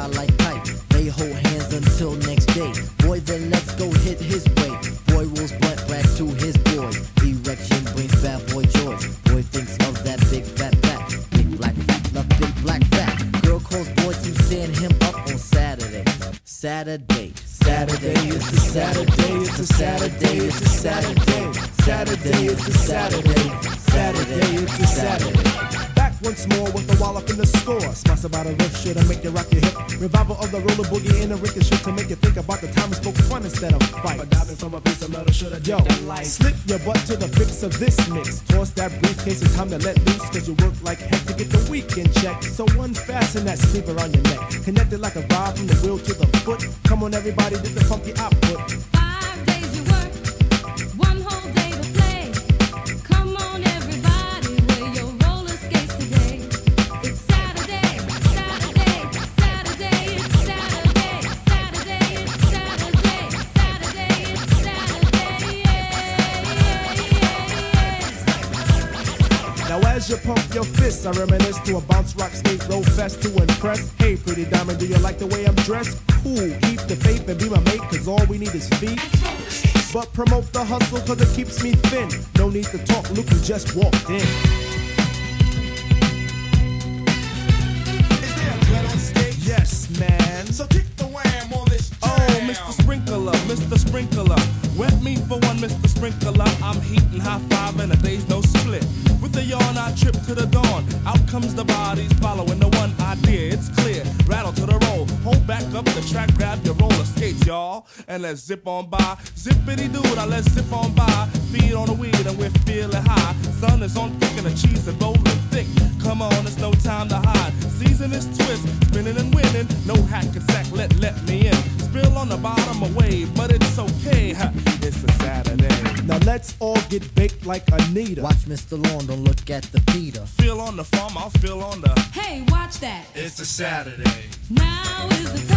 fly like kite. They hold hands until next day. Boy, then let's go hit his way. Boy rolls blunt brass to his boys. Erection brings bad boy joy. Boy thinks of that big fat back. Big black fat, love big black fat. Girl calls boy to stand him up on Saturday. Saturday, Saturday, it's a Saturday, it's a Saturday, it's a Saturday. Saturday, it's a Saturday, Saturday, it's a Saturday. Back once more with the wallop in the score. Sponsored by the riff shit to make you rock your hip. Revival of the roller boogie in a ricochet to make you think about the time we spoke fun instead of fight. But diving from a piece of metal should have that light. Slip your butt to the fix of this mix. Toss that briefcase, it's time to let loose. Cause you work like heck to get the weekend check. So unfasten that sleeper on your neck. Connected like a rod from the wheel to the foot. Come on everybody, get the funky output. 5 days you work, 1 whole day to play. Come on everybody, wear your roller skates today. It's Saturday, Saturday, Saturday, it's Saturday, Saturday, it's Saturday, Saturday, it's Saturday. Now as you pump your fists, I reminisce to a bounce rock skate roll fest to impress. Hey pretty diamond, do you like the way I'm dressed? Cool, keep the faith and be my mate, cause all we need is feet. But promote the hustle cause it keeps me thin. No need to talk, look who just walked in. Is there a gun on stage? Yes, man. So kick the wham on this jam. Oh, Mr. Sprinkler, Mr. Sprinkler. Wet me for one, Mr. Sprinkler. I'm heating high five and a day's no split. With a yawn, I trip to the dawn. Out comes the bodies following the one idea. It's clear. Rattle to the roll. Hold back up the track, grab your roller skates, y'all. And let's zip on by. Zippity doo, now let's zip on by. Feed on the weed and we're feeling high. Sun is on thick and the cheese is rolling thick. Come on, it's no time to hide. Season is twist, spinning and winning. No hack and sack, let me in. Spill on the bottom away, but it's okay. It's a Saturday. Now let's all get baked like Anita. Watch Mr. Lawn, don't look at the Peter. Feel on the farm, I'll feel on the. Hey, watch that. It's a Saturday. Now is the